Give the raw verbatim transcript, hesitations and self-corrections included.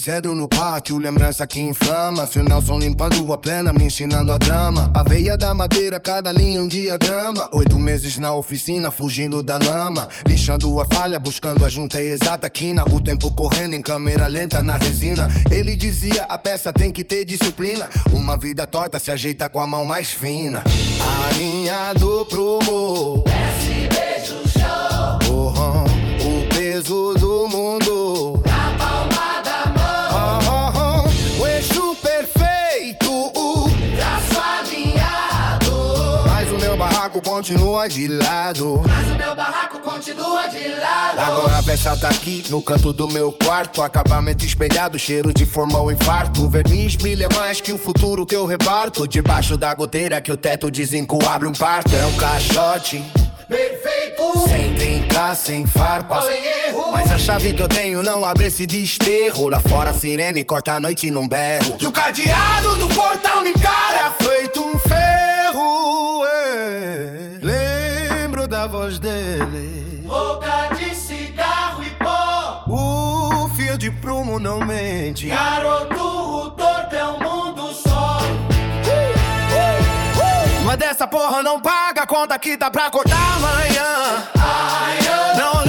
cedro no pátio, lembrança que inflama. Seu Nelson limpando a plena, me ensinando a drama. A veia da madeira, cada linha um diagrama. Oito meses na oficina, fugindo da lama. Lixando a falha, buscando a junta exata quina. O tempo correndo em câmera lenta na resina. Ele dizia, a peça tem que ter disciplina. Uma vida torta se ajeita com a mão mais fina. Alinhado pro humor, desce, beijo, show. Uhum. O peso do mundo na palma da mão. uhum. O eixo perfeito, uh. traço alinhado. Mas o meu barraco continua de lado. Mas o meu barraco continua de lado. Agora a peça tá aqui no canto do meu quarto. Acabamento espelhado, cheiro de formal infarto. O verniz brilha mais que o futuro que eu reparto. Debaixo da goteira que o teto desenco abre um parto. É um caixote perfeito, sem trincar, sem farpas, sem erro. Mas a chave que eu tenho não abre esse desterro. Lá fora a sirene corta a noite num berro. E o cadeado do portal me encara feito um ferro, é. Lembro da voz dele, boca de cigarro e pó. o fio de prumo não mente. Garoto, o torto é um mundo só. Mas dessa porra não paga a conta que dá pra acordar amanhã. Ai, eu Não